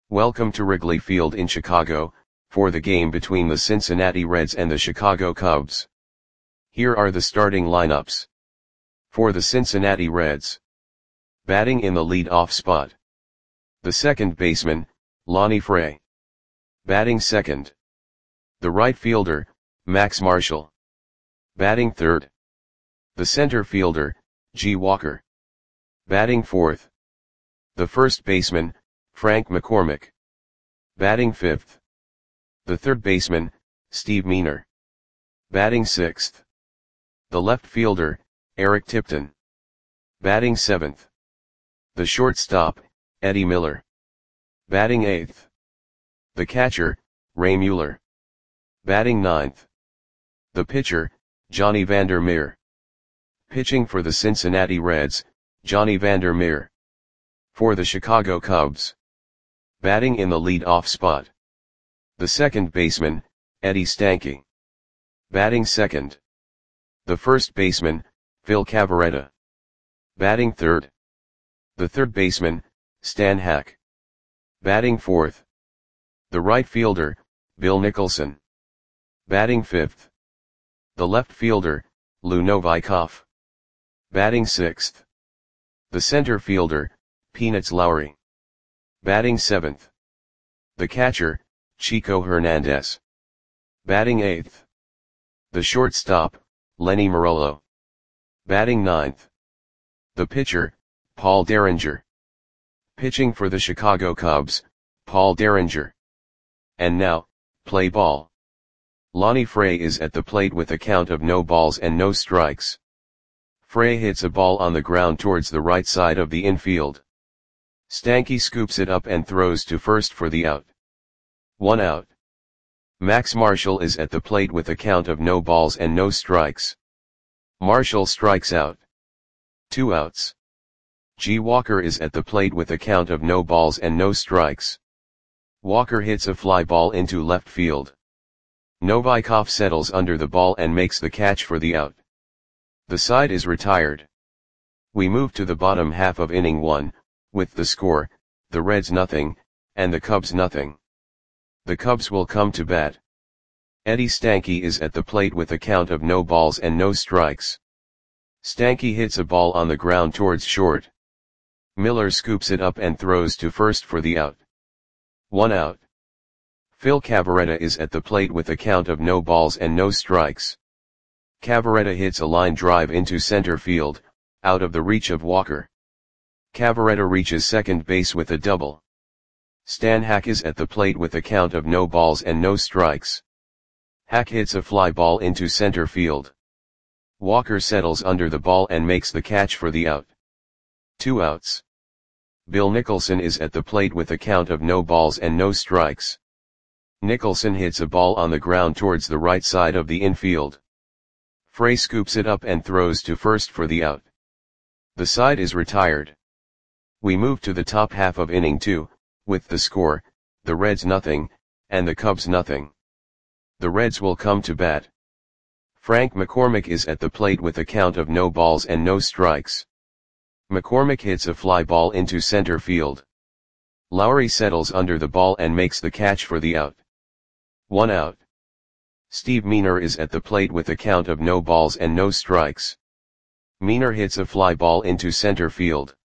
Welcome to Wrigley Field in Chicago, for the game between the Cincinnati Reds and the Chicago Cubs. Here are the starting lineups. For the Cincinnati Reds. Batting in the lead-off spot. The second baseman, Lonnie Fray. Batting second. The right fielder, Max Marshall. Batting third. The center fielder, G. Walker. Batting fourth. The first baseman, Frank McCormick. Batting fifth. The third baseman, Steve Meaner. Batting sixth. The left fielder, Eric Tipton. Batting seventh. The shortstop, Eddie Miller. Batting eighth. The catcher, Ray Mueller. Batting ninth. The pitcher, Johnny Vander Meer. Pitching for the Cincinnati Reds, Johnny Vander Meer. For the Chicago Cubs. Batting in the lead-off spot. The second baseman, Eddie Stanky. Batting second. The first baseman, Phil Cavarretta. Batting third. The third baseman, Stan Hack. Batting fourth. The right fielder, Bill Nicholson. Batting fifth. The left fielder, Lou Novikov. Batting sixth. The center fielder, Peanuts Lowry. Batting seventh. The catcher, Chico Hernandez. Batting eighth. The shortstop, Lenny Marolo. Batting ninth. The pitcher, Paul Derringer. Pitching for the Chicago Cubs, Paul Derringer. And now, play ball. Lonnie Fray is at the plate with a count of no balls and no strikes. Fray hits a ball on the ground towards the right side of the infield. Stanky scoops it up and throws to first for the out. 1 out. Max Marshall is at the plate with a count of no balls and no strikes. Marshall strikes out. 2 outs. G. Walker is at the plate with a count of no balls and no strikes. Walker hits a fly ball into left field. Novikov settles under the ball and makes the catch for the out. The side is retired. We move to the bottom half of inning 1, with the score, the Reds nothing, and the Cubs nothing. The Cubs will come to bat. Eddie Stanky is at the plate with a count of no balls and no strikes. Stanky hits a ball on the ground towards short. Miller scoops it up and throws to first for the out. 1 out. Phil Cavarretta is at the plate with a count of no balls and no strikes. Cavarretta hits a line drive into center field, out of the reach of Walker. Cavarretta reaches second base with a double. Stan Hack is at the plate with a count of no balls and no strikes. Hack hits a fly ball into center field. Walker settles under the ball and makes the catch for the out. 2 outs. Bill Nicholson is at the plate with a count of no balls and no strikes. Nicholson hits a ball on the ground towards the right side of the infield. Fray scoops it up and throws to first for the out. The side is retired. We move to the top half of inning 2, with the score, the Reds nothing, and the Cubs nothing. The Reds will come to bat. Frank McCormick is at the plate with a count of no balls and no strikes. McCormick hits a fly ball into center field. Lowry settles under the ball and makes the catch for the out. 1 out. Steve Meaner is at the plate with a count of no balls and no strikes. Meaner hits a fly ball into center field.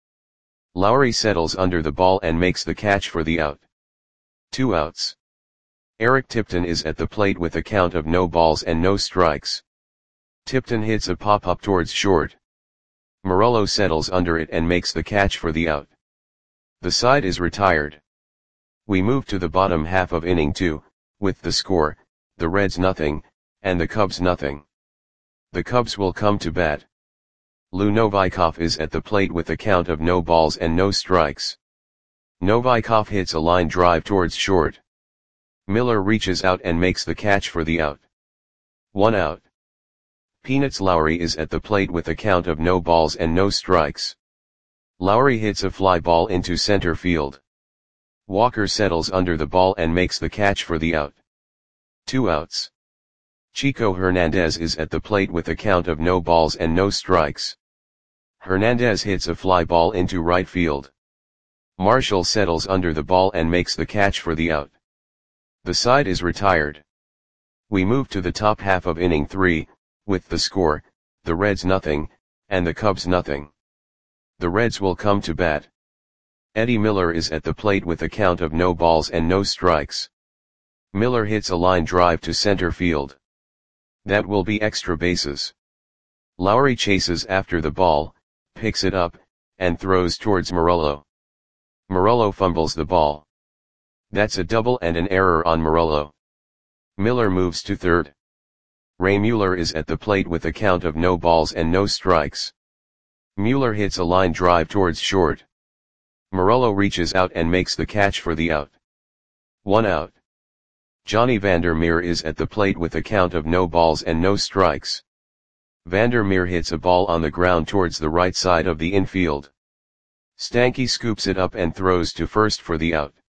Lowry settles under the ball and makes the catch for the out. 2 outs. Eric Tipton is at the plate with a count of no balls and no strikes. Tipton hits a pop-up towards short. Marolo settles under it and makes the catch for the out. The side is retired. We move to the bottom half of inning 2, with the score, the Reds nothing, and the Cubs nothing. The Cubs will come to bat. Lou Novikov is at the plate with a count of no balls and no strikes. Novikov hits a line drive towards short. Miller reaches out and makes the catch for the out. 1 out. Peanuts Lowry is at the plate with a count of no balls and no strikes. Lowry hits a fly ball into center field. Walker settles under the ball and makes the catch for the out. 2 outs. Chico Hernandez is at the plate with a count of no balls and no strikes. Hernandez hits a fly ball into right field. Marshall settles under the ball and makes the catch for the out. The side is retired. We move to the top half of inning 3, with the score, the Reds nothing, and the Cubs nothing. The Reds will come to bat. Eddie Miller is at the plate with a count of no balls and no strikes. Miller hits a line drive to center field. That will be extra bases. Lowry chases after the ball, picks it up, and throws towards Merullo. Merullo fumbles the ball. That's a double and an error on Merullo. Miller moves to third. Ray Mueller is at the plate with a count of no balls and no strikes. Mueller hits a line drive towards short. Merullo reaches out and makes the catch for the out. 1 out. Johnny Vandermeer is at the plate with a count of no balls and no strikes. Vandermeer hits a ball on the ground towards the right side of the infield. Stanky scoops it up and throws to first for the out.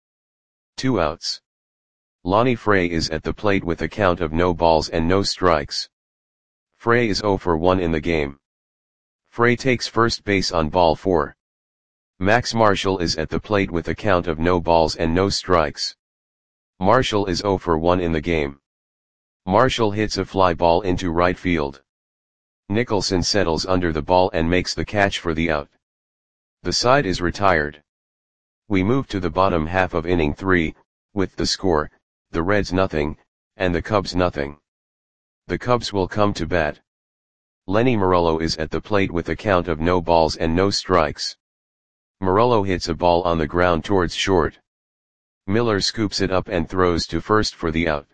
2 outs. Lonnie Frey is at the plate with a count of no balls and no strikes. Frey is 0 for 1 in the game. Frey takes first base on ball 4. Max Marshall is at the plate with a count of no balls and no strikes. Marshall is 0 for 1 in the game. Marshall hits a fly ball into right field. Nicholson settles under the ball and makes the catch for the out. The side is retired. We move to the bottom half of inning 3, with the score, the Reds nothing, and the Cubs nothing. The Cubs will come to bat. Lenny Merullo is at the plate with a count of no balls and no strikes. Merullo hits a ball on the ground towards short. Miller scoops it up and throws to first for the out.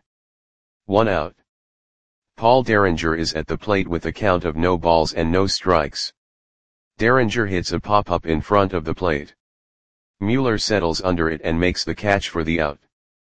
1 out. Paul Derringer is at the plate with a count of no balls and no strikes. Derringer hits a pop-up in front of the plate. Mueller settles under it and makes the catch for the out.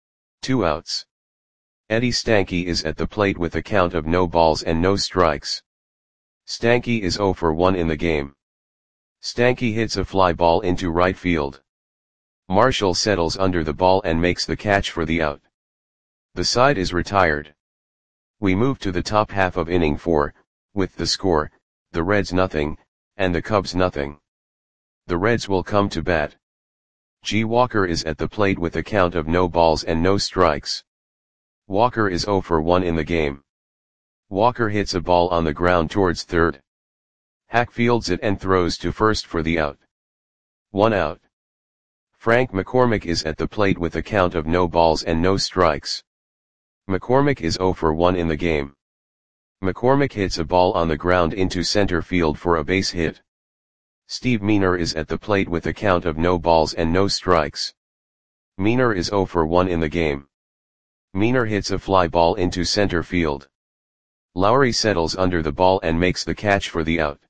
2 outs. Eddie Stanky is at the plate with a count of no balls and no strikes. Stanky is 0 for 1 in the game. Stanky hits a fly ball into right field. Marshall settles under the ball and makes the catch for the out. The side is retired. We move to the top half of inning 4, with the score, the Reds nothing, and the Cubs nothing. The Reds will come to bat. G. Walker is at the plate with a count of no balls and no strikes. Walker is 0 for 1 in the game. Walker hits a ball on the ground towards third. Hack fields it and throws to first for the out. 1 out. Frank McCormick is at the plate with a count of no balls and no strikes. McCormick is 0 for 1 in the game. McCormick hits a ball on the ground into center field for a base hit. Steve Meaner is at the plate with a count of no balls and no strikes. Meaner is 0 for 1 in the game. Meaner hits a fly ball into center field. Lowry settles under the ball and makes the catch for the out.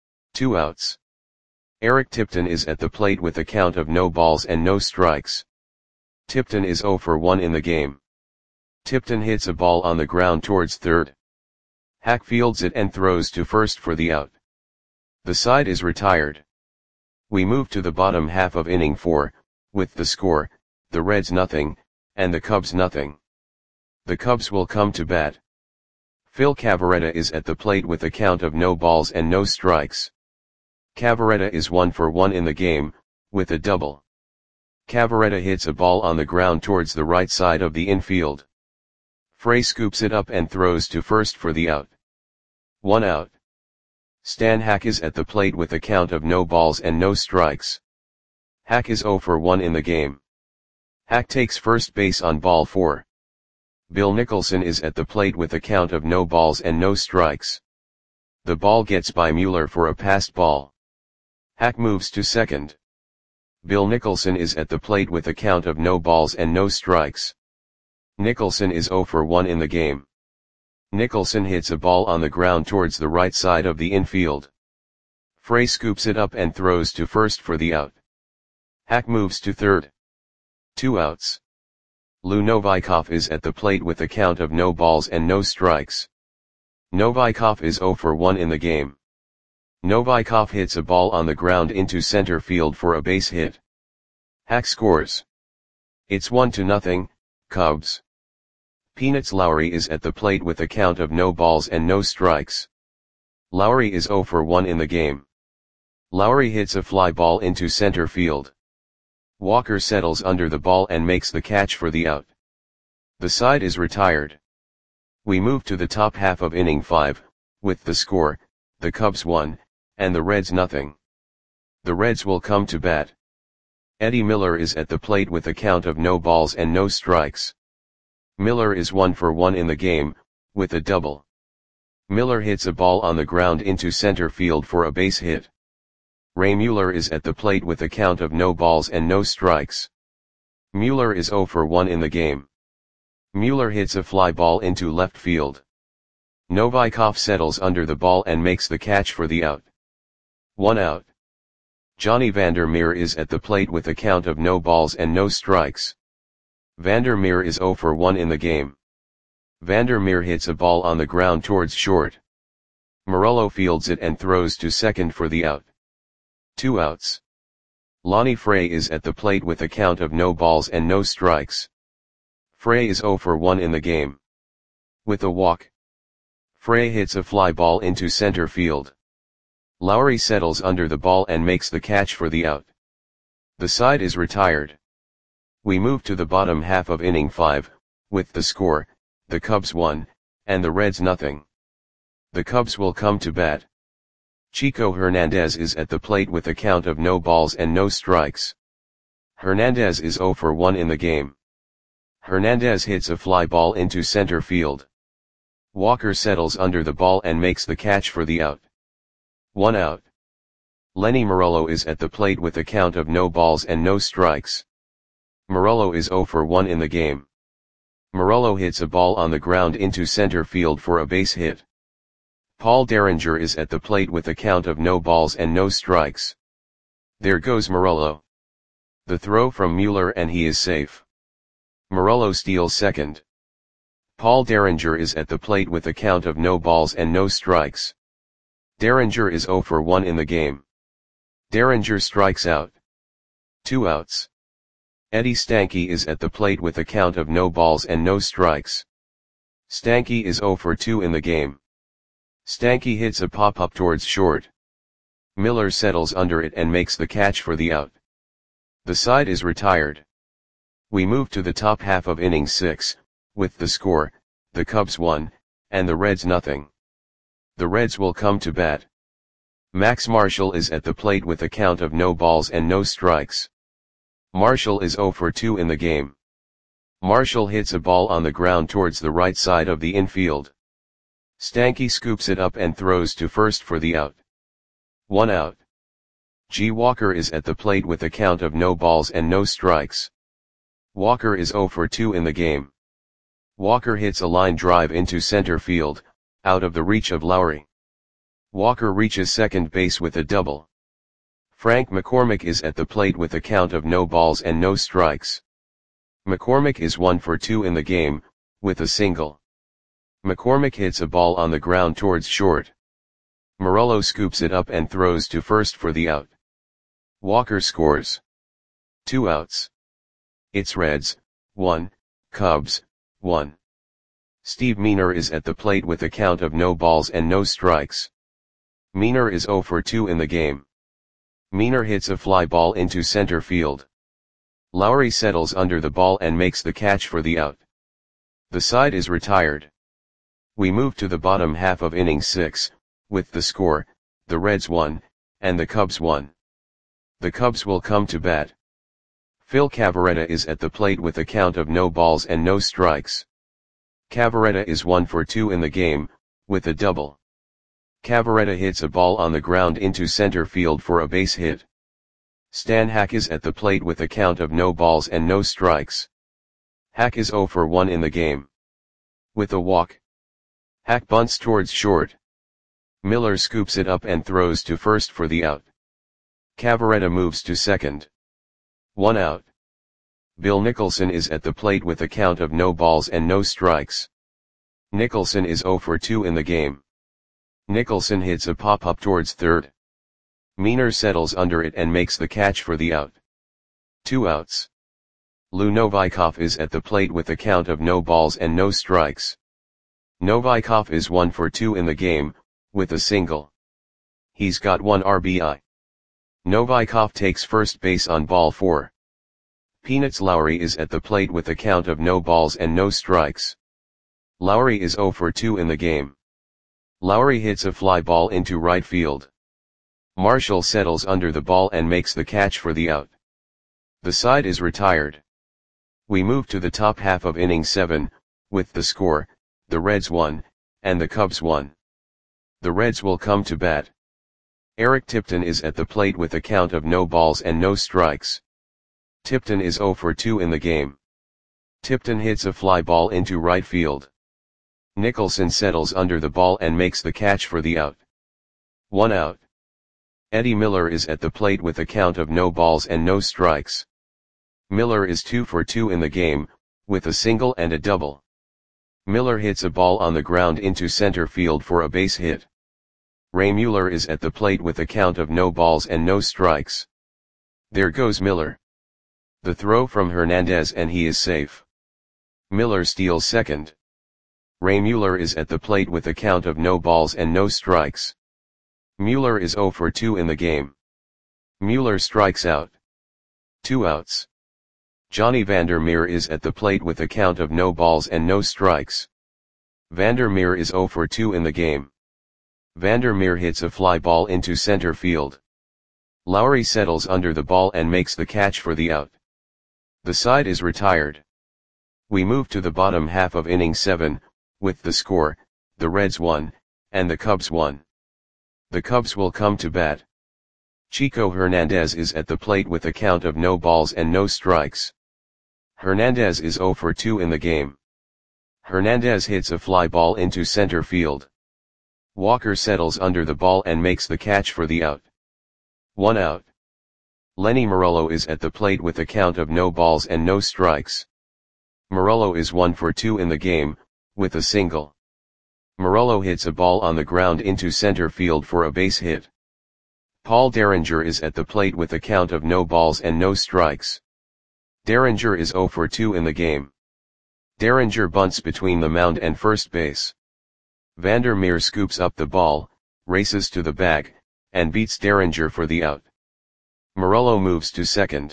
2 outs. Eric Tipton is at the plate with a count of no balls and no strikes. Tipton is 0 for 1 in the game. Tipton hits a ball on the ground towards third. Hack fields it and throws to first for the out. The side is retired. We move to the bottom half of inning 4, with the score, the Reds nothing, and the Cubs nothing. The Cubs will come to bat. Phil Cavarretta is at the plate with a count of no balls and no strikes. Cavarretta is 1 for 1 in the game, with a double. Cavarretta hits a ball on the ground towards the right side of the infield. Frey scoops it up and throws to first for the out. 1 out. Stan Hack is at the plate with a count of no balls and no strikes. Hack is 0 for 1 in the game. Hack takes first base on ball 4. Bill Nicholson is at the plate with a count of no balls and no strikes. The ball gets by Mueller for a passed ball. Hack moves to second. Bill Nicholson is at the plate with a count of no balls and no strikes. Nicholson is 0 for 1 in the game. Nicholson hits a ball on the ground towards the right side of the infield. Frey scoops it up and throws to first for the out. Hack moves to third. 2 outs. Lou Novikov is at the plate with a count of no balls and no strikes. Novikov is 0 for 1 in the game. Novikov hits a ball on the ground into center field for a base hit. Hack scores. It's 1-0, Cubs. Peanuts Lowry is at the plate with a count of no balls and no strikes. Lowry is 0 for 1 in the game. Lowry hits a fly ball into center field. Walker settles under the ball and makes the catch for the out. The side is retired. We move to the top half of inning 5, with the score, the Cubs 1, and the Reds nothing. The Reds will come to bat. Eddie Miller is at the plate with a count of no balls and no strikes. Miller is 1 for 1 in the game, with a double. Miller hits a ball on the ground into center field for a base hit. Ray Mueller is at the plate with a count of no balls and no strikes. Mueller is 0 for 1 in the game. Mueller hits a fly ball into left field. Novikov settles under the ball and makes the catch for the out. 1 out. Johnny Vandermeer is at the plate with a count of no balls and no strikes. Vandermeer is 0 for 1 in the game. Vandermeer hits a ball on the ground towards short. Morello fields it and throws to second for the out. 2 outs. Lonnie Frey is at the plate with a count of no balls and no strikes. Frey is 0 for 1 in the game. With a walk, Frey hits a fly ball into center field. Lowry settles under the ball and makes the catch for the out. The side is retired. We move to the bottom half of inning 5, with the score, the Cubs 1, and the Reds nothing. The Cubs will come to bat. Chico Hernandez is at the plate with a count of no balls and no strikes. Hernandez is 0 for 1 in the game. Hernandez hits a fly ball into center field. Walker settles under the ball and makes the catch for the out. 1 out. Lenny Morello is at the plate with a count of no balls and no strikes. Morello is 0 for 1 in the game. Morello hits a ball on the ground into center field for a base hit. Paul Derringer is at the plate with a count of no balls and no strikes. There goes Morello. The throw from Mueller and he is safe. Morello steals second. Paul Derringer is at the plate with a count of no balls and no strikes. Derringer is 0 for 1 in the game. Derringer strikes out. 2 outs. Eddie Stanky is at the plate with a count of no balls and no strikes. Stanky is 0 for 2 in the game. Stanky hits a pop-up towards short. Miller settles under it and makes the catch for the out. The side is retired. We move to the top half of inning 6, with the score, the Cubs 1, and the Reds nothing. The Reds will come to bat. Max Marshall is at the plate with a count of no balls and no strikes. Marshall is 0 for 2 in the game. Marshall hits a ball on the ground towards the right side of the infield. Stanky scoops it up and throws to first for the out. 1 out. G. Walker is at the plate with a count of no balls and no strikes. Walker is 0 for 2 in the game. Walker hits a line drive into center field, out of the reach of Lowry. Walker reaches second base with a double. Frank McCormick is at the plate with a count of no balls and no strikes. McCormick is 1 for 2 in the game, with a single. McCormick hits a ball on the ground towards short. Morello scoops it up and throws to first for the out. Walker scores. 2 outs. It's Reds, 1, Cubs, 1. Steve Meaner is at the plate with a count of no balls and no strikes. Meaner is 0 for 2 in the game. Meaner hits a fly ball into center field. Lowry settles under the ball and makes the catch for the out. The side is retired. We move to the bottom half of inning 6, with the score, the Reds 1, and the Cubs 1. The Cubs will come to bat. Phil Cavarretta is at the plate with a count of no balls and no strikes. Cavarretta is 1 for 2 in the game, with a double. Cavarretta hits a ball on the ground into center field for a base hit. Stan Hack is at the plate with a count of no balls and no strikes. Hack is 0 for 1 in the game. With a walk, Hack bunts towards short. Miller scoops it up and throws to first for the out. Cavarretta moves to second. 1 out. Bill Nicholson is at the plate with a count of no balls and no strikes. Nicholson is 0 for 2 in the game. Nicholson hits a pop-up towards third. Meaner settles under it and makes the catch for the out. 2 outs. Lou Novikov is at the plate with a count of no balls and no strikes. Novikov is 1 for 2 in the game, with a single. He's got 1 RBI. Novikov takes first base on ball 4. Peanuts Lowry is at the plate with a count of no balls and no strikes. Lowry is 0 for 2 in the game. Lowry hits a fly ball into right field. Marshall settles under the ball and makes the catch for the out. The side is retired. We move to the top half of inning 7, with the score, the Reds 1, and the Cubs 1. The Reds will come to bat. Eric Tipton is at the plate with a count of no balls and no strikes. Tipton is 0 for 2 in the game. Tipton hits a fly ball into right field. Nicholson settles under the ball and makes the catch for the out. 1 out. Eddie Miller is at the plate with a count of no balls and no strikes. Miller is 2 for 2 in the game, with a single and a double. Miller hits a ball on the ground into center field for a base hit. Ray Mueller is at the plate with a count of no balls and no strikes. There goes Miller. The throw from Hernandez and he is safe. Miller steals second. Ray Mueller is at the plate with a count of no balls and no strikes. Mueller is 0 for 2 in the game. Mueller strikes out. 2 outs. Johnny Vandermeer is at the plate with a count of no balls and no strikes. Vandermeer is 0 for 2 in the game. Vandermeer hits a fly ball into center field. Lowry settles under the ball and makes the catch for the out. The side is retired. We move to the bottom half of inning 7, with the score, the Reds 1, and the Cubs 1. The Cubs will come to bat. Chico Hernandez is at the plate with a count of no balls and no strikes. Hernandez is 0 for 2 in the game. Hernandez hits a fly ball into center field. Walker settles under the ball and makes the catch for the out. 1 out. Lenny Morello is at the plate with a count of no balls and no strikes. Morello is 1 for 2 in the game, with a single. Morello hits a ball on the ground into center field for a base hit. Paul Derringer is at the plate with a count of no balls and no strikes. Derringer is 0 for 2 in the game. Derringer bunts between the mound and first base. Vandermeer scoops up the ball, races to the bag, and beats Derringer for the out. Morello moves to second.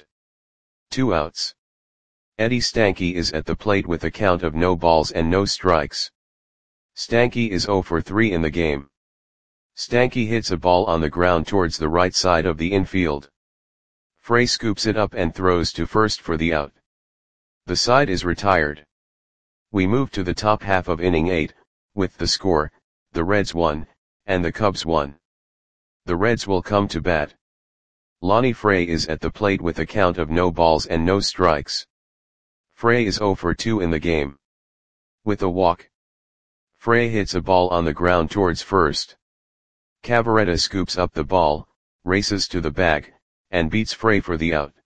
2 outs. Eddie Stanky is at the plate with a count of no balls and no strikes. Stanky is 0 for 3 in the game. Stanky hits a ball on the ground towards the right side of the infield. Frey scoops it up and throws to first for the out. The side is retired. We move to the top half of inning 8, with the score, the Reds 1, and the Cubs 1. The Reds will come to bat. Lonnie Frey is at the plate with a count of no balls and no strikes. Frey is 0 for 2 in the game. With a walk. Frey hits a ball on the ground towards first. Cavaretta scoops up the ball, races to the bag, and beats Frey for the out.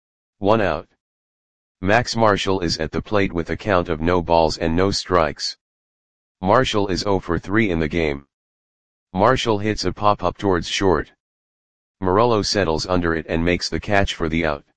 1 out. Max Marshall is at the plate with a count of no balls and no strikes. Marshall is 0 for 3 in the game. Marshall hits a pop-up towards short. Morello settles under it and makes the catch for the out.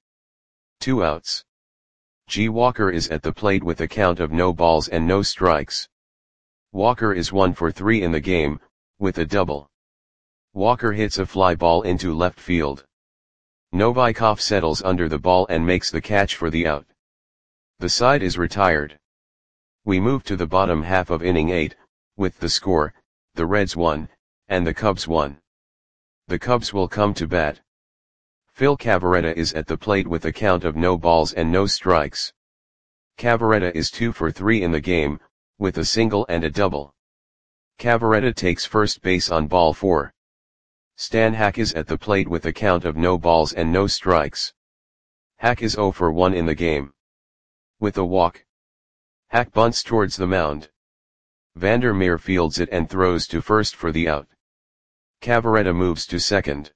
2 outs. G. Walker is at the plate with a count of no balls and no strikes. Walker is 1 for 3 in the game, with a double. Walker hits a fly ball into left field. Novikov settles under the ball and makes the catch for the out. The side is retired. We move to the bottom half of inning 8, with the score, the Reds 1, and the Cubs 1. The Cubs will come to bat. Phil Cavaretta is at the plate with a count of no balls and no strikes. Cavaretta is 2 for 3 in the game, with a single and a double. Cavaretta takes first base on ball 4. Stan Hack is at the plate with a count of no balls and no strikes. Hack is 0 for 1 in the game. With a walk. Hack bunts towards the mound. Vandermeer fields it and throws to first for the out. Cavaretta moves to second.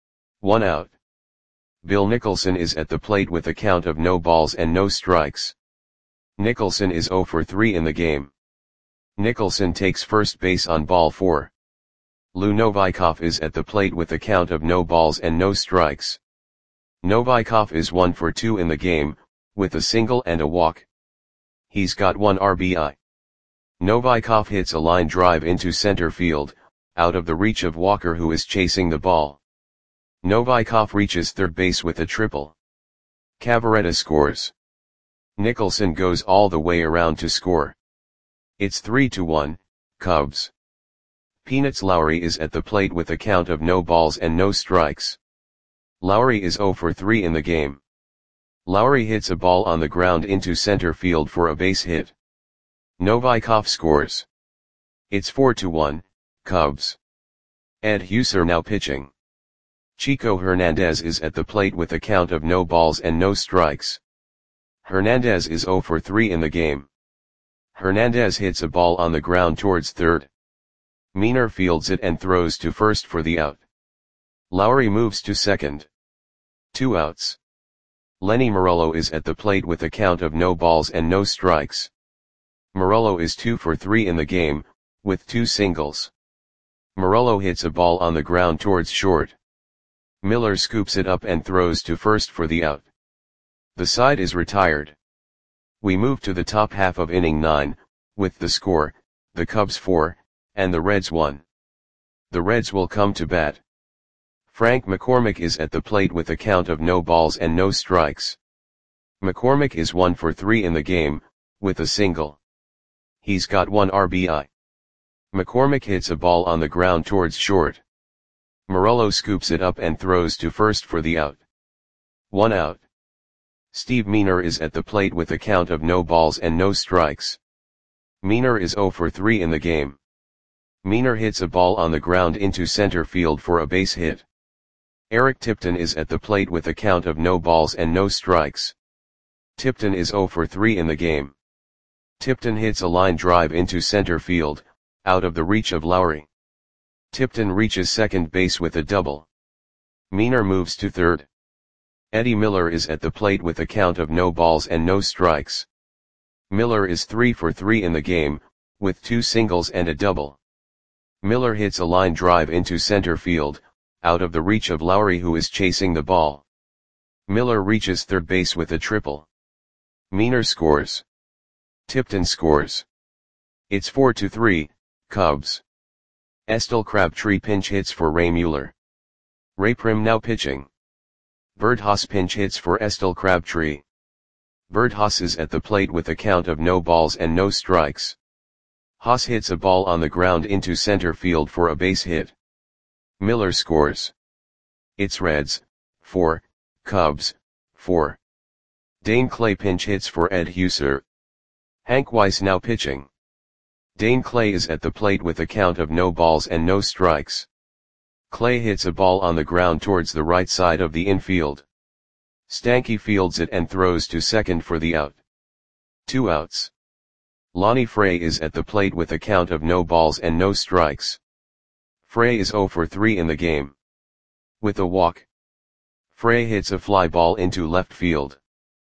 1 out. Bill Nicholson is at the plate with a count of no balls and no strikes. Nicholson is 0 for 3 in the game. Nicholson takes first base on ball 4. Lou Novikov is at the plate with a count of no balls and no strikes. Novikov is 1 for 2 in the game, with a single and a walk. He's got 1 RBI. Novikov hits a line drive into center field, out of the reach of Walker who is chasing the ball. Novikov reaches third base with a triple. Cavaretta scores. Nicholson goes all the way around to score. It's 3-1, Cubs. Peanuts Lowry is at the plate with a count of no balls and no strikes. Lowry is 0 for 3 in the game. Lowry hits a ball on the ground into center field for a base hit. Novikov scores. It's 4-1, Cubs. Ed Huser now pitching. Chico Hernandez is at the plate with a count of no balls and no strikes. Hernandez is 0 for 3 in the game. Hernandez hits a ball on the ground towards third. Meaner fields it and throws to first for the out. Lowry moves to second. 2 outs. Lenny Morello is at the plate with a count of no balls and no strikes. Morello is 2 for 3 in the game, with 2 singles. Morello hits a ball on the ground towards short. Miller scoops it up and throws to first for the out. The side is retired. We move to the top half of inning 9, with the score, the Cubs 4, and the Reds 1. The Reds will come to bat. Frank McCormick is at the plate with a count of no balls and no strikes. McCormick is 1 for 3 in the game, with a single. He's got 1 RBI. McCormick hits a ball on the ground towards short. Morello scoops it up and throws to first for the out. 1 out. Steve Meaner is at the plate with a count of no balls and no strikes. Meaner is 0 for 3 in the game. Meaner hits a ball on the ground into center field for a base hit. Eric Tipton is at the plate with a count of no balls and no strikes. Tipton is 0 for 3 in the game. Tipton hits a line drive into center field, out of the reach of Lowry. Tipton reaches second base with a double. Meaner moves to third. Eddie Miller is at the plate with a count of no balls and no strikes. Miller is 3 for 3 in the game, with 2 singles and a double. Miller hits a line drive into center field, out of the reach of Lowry who is chasing the ball. Miller reaches third base with a triple. Meaner scores. Tipton scores. It's 4-3, Cubs. Estelle Crabtree pinch hits for Ray Mueller. Ray Prim now pitching. Bert Haas pinch hits for Estelle Crabtree. Bert Haas is at the plate with a count of no balls and no strikes. Haas hits a ball on the ground into center field for a base hit. Miller scores. It's Reds, 4, Cubs, 4. Dane Clay pinch hits for Ed Huser. Hank Weiss now pitching. Dane Clay is at the plate with a count of no balls and no strikes. Clay hits a ball on the ground towards the right side of the infield. Stanky fields it and throws to second for the out. 2 outs. Lonnie Frey is at the plate with a count of no balls and no strikes. Frey is 0 for 3 in the game. With a walk. Frey hits a fly ball into left field.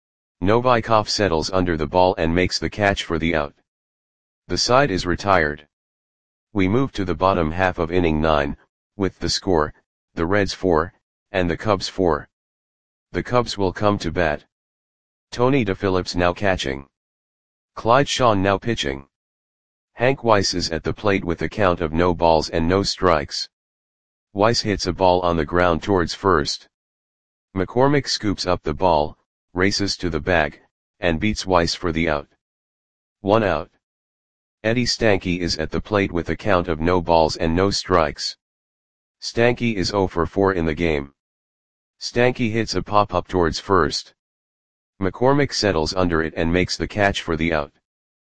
Novikov settles under the ball and makes the catch for the out. The side is retired. We move to the bottom half of inning 9, with the score, the Reds 4, and the Cubs 4. The Cubs will come to bat. Tony DePhillips now catching. Clyde Shawn now pitching. Hank Weiss is at the plate with a count of no balls and no strikes. Weiss hits a ball on the ground towards first. McCormick scoops up the ball, races to the bag, and beats Weiss for the out. 1 out. Eddie Stanky is at the plate with a count of no balls and no strikes. Stanky is 0 for 4 in the game. Stanky hits a pop-up towards first. McCormick settles under it and makes the catch for the out.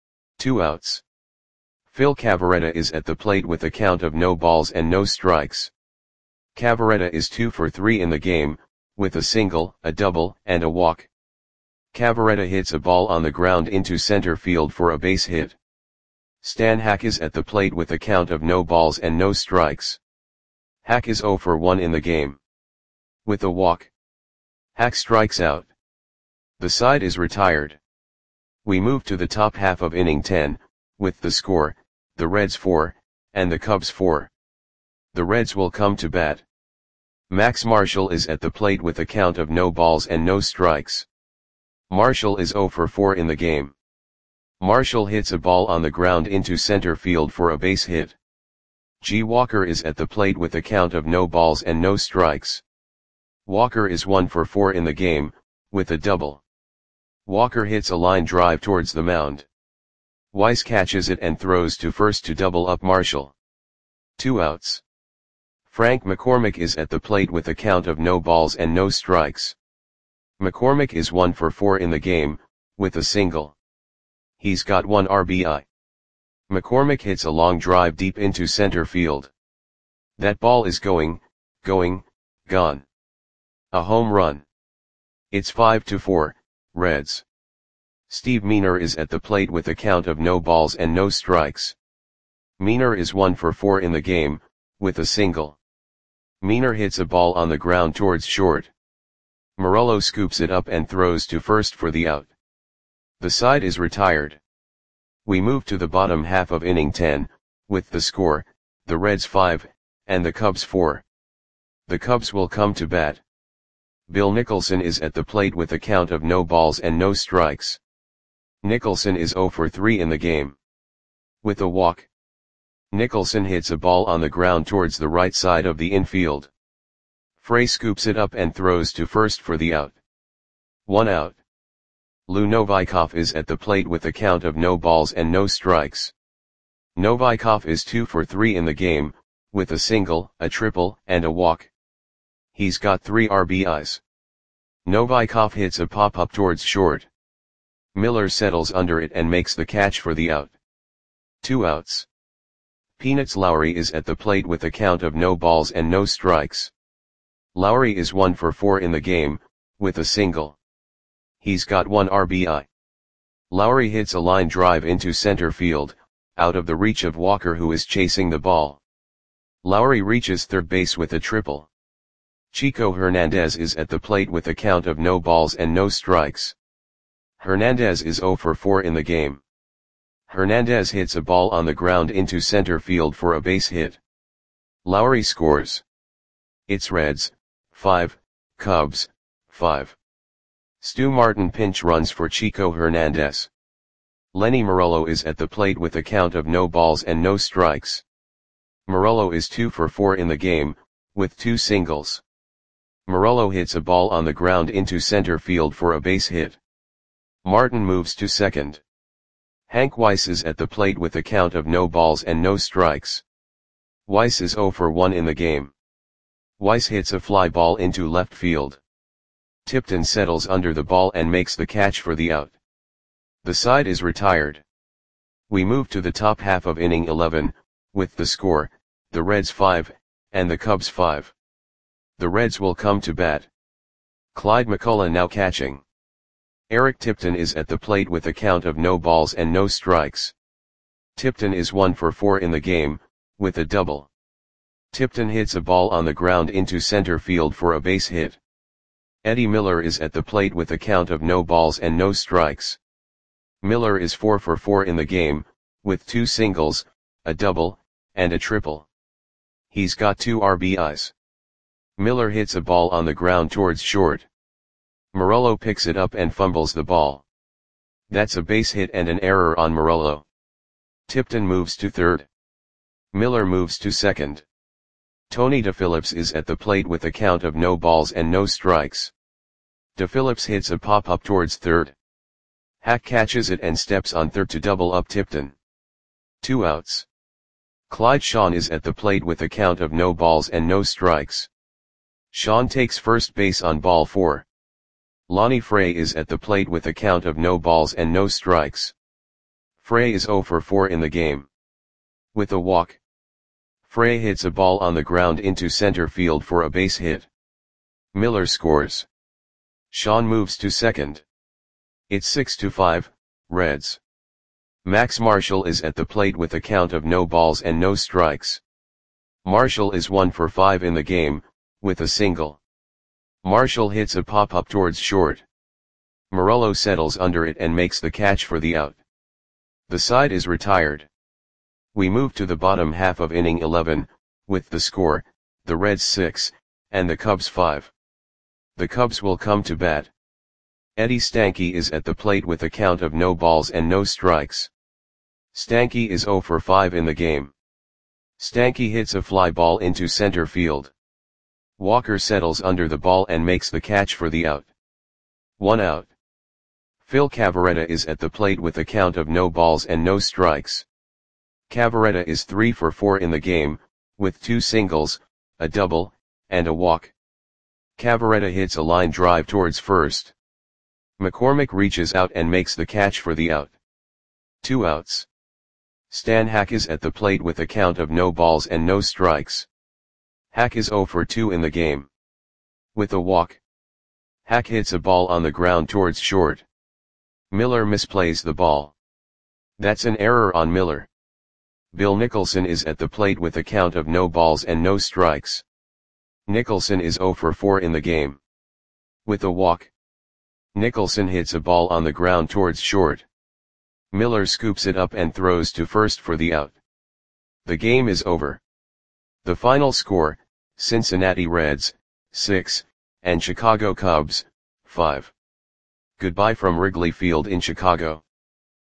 2 outs. Phil Cavaretta is at the plate with a count of no balls and no strikes. Cavaretta is 2 for 3 in the game, with a single, a double, and a walk. Cavaretta hits a ball on the ground into center field for a base hit. Stan Hack is at the plate with a count of no balls and no strikes. Hack is 0 for 1 in the game. With a walk. Hack strikes out. The side is retired. We move to the top half of inning 10, with the score, the Reds 4, and the Cubs 4. The Reds will come to bat. Max Marshall is at the plate with a count of no balls and no strikes. Marshall is 0 for 4 in the game. Marshall hits a ball on the ground into center field for a base hit. G. Walker is at the plate with a count of no balls and no strikes. Walker is 1 for 4 in the game, with a double. Walker hits a line drive towards the mound. Weiss catches it and throws to first to double up Marshall. 2 outs. Frank McCormick is at the plate with a count of no balls and no strikes. McCormick is 1 for 4 in the game, with a single. He's got 1 RBI. McCormick hits a long drive deep into center field. That ball is gone. A home run. It's 5-4, Reds. Steve Meaner is at the plate with a count of no balls and no strikes. Meaner is 1 for 4 in the game, with a single. Meaner hits a ball on the ground towards short. Morello scoops it up and throws to first for the out. The side is retired. We move to the bottom half of inning 10, with the score, the Reds 5, and the Cubs 4. The Cubs will come to bat. Bill Nicholson is at the plate with a count of no balls and no strikes. Nicholson is 0 for 3 in the game. With a walk. Nicholson hits a ball on the ground towards the right side of the infield. Frey scoops it up and throws to first for the out. 1 out. Lou Novikov is at the plate with a count of no balls and no strikes. Novikov is 2 for 3 in the game, with a single, a triple, and a walk. He's got 3 RBIs. Novikov hits a pop-up towards short. Miller settles under it and makes the catch for the out. 2 outs. Peanuts Lowry is at the plate with a count of no balls and no strikes. Lowry is 1 for 4 in the game, with a single. He's got 1 RBI. Lowry hits a line drive into center field, out of the reach of Walker who is chasing the ball. Lowry reaches third base with a triple. Chico Hernandez is at the plate with a count of no balls and no strikes. Hernandez is 0 for 4 in the game. Hernandez hits a ball on the ground into center field for a base hit. Lowry scores. It's Reds, 5, Cubs, 5. Stu Martin pinch runs for Chico Hernandez. Lenny Morello is at the plate with a count of no balls and no strikes. Morello is 2 for 4 in the game, with 2 singles. Morello hits a ball on the ground into center field for a base hit. Martin moves to second. Hank Weiss is at the plate with a count of no balls and no strikes. Weiss is 0 for 1 in the game. Weiss hits a fly ball into left field. Tipton settles under the ball and makes the catch for the out. The side is retired. We move to the top half of inning 11, with the score, the Reds 5, and the Cubs 5. The Reds will come to bat. Clyde McCullough now catching. Eric Tipton is at the plate with a count of no balls and no strikes. Tipton is 1 for 4 in the game, with a double. Tipton hits a ball on the ground into center field for a base hit. Eddie Miller is at the plate with a count of no balls and no strikes. Miller is 4 for 4 in the game, with 2 singles, a double, and a triple. He's got 2 RBIs. Miller hits a ball on the ground towards short. Morello picks it up and fumbles the ball. That's a base hit and an error on Morello. Tipton moves to third. Miller moves to second. Tony DePhillips is at the plate with a count of no balls and no strikes. DePhillips hits a pop-up towards third. Hack catches it and steps on third to double up Tipton. 2 outs. Clyde Shawn is at the plate with a count of no balls and no strikes. Shawn takes first base on ball 4. Lonnie Frey is at the plate with a count of no balls and no strikes. Frey is 0 for 4 in the game. With a walk. Frey hits a ball on the ground into center field for a base hit. Miller scores. Shawn moves to second. It's 6-5, Reds. Max Marshall is at the plate with a count of no balls and no strikes. Marshall is 1 for 5 in the game, with a single. Marshall hits a pop-up towards short. Morello settles under it and makes the catch for the out. The side is retired. We move to the bottom half of inning 11, with the score, the Reds 6, and the Cubs 5. The Cubs will come to bat. Eddie Stanky is at the plate with a count of no balls and no strikes. Stanky is 0 for 5 in the game. Stanky hits a fly ball into center field. Walker settles under the ball and makes the catch for the out. 1 out. Phil Cavarretta is at the plate with a count of no balls and no strikes. Cavarretta is 3 for 4 in the game, with 2 singles, a double, and a walk. Cavarretta hits a line drive towards first. McCormick reaches out and makes the catch for the out. 2 outs. Stan Hack is at the plate with a count of no balls and no strikes. Hack is 0 for 2 in the game. With a walk. Hack hits a ball on the ground towards short. Miller misplays the ball. That's an error on Miller. Bill Nicholson is at the plate with a count of no balls and no strikes. Nicholson is 0 for 4 in the game. With a walk. Nicholson hits a ball on the ground towards short. Miller scoops it up and throws to first for the out. The game is over. The final score, Cincinnati Reds, 6, and Chicago Cubs, 5. Goodbye from Wrigley Field in Chicago.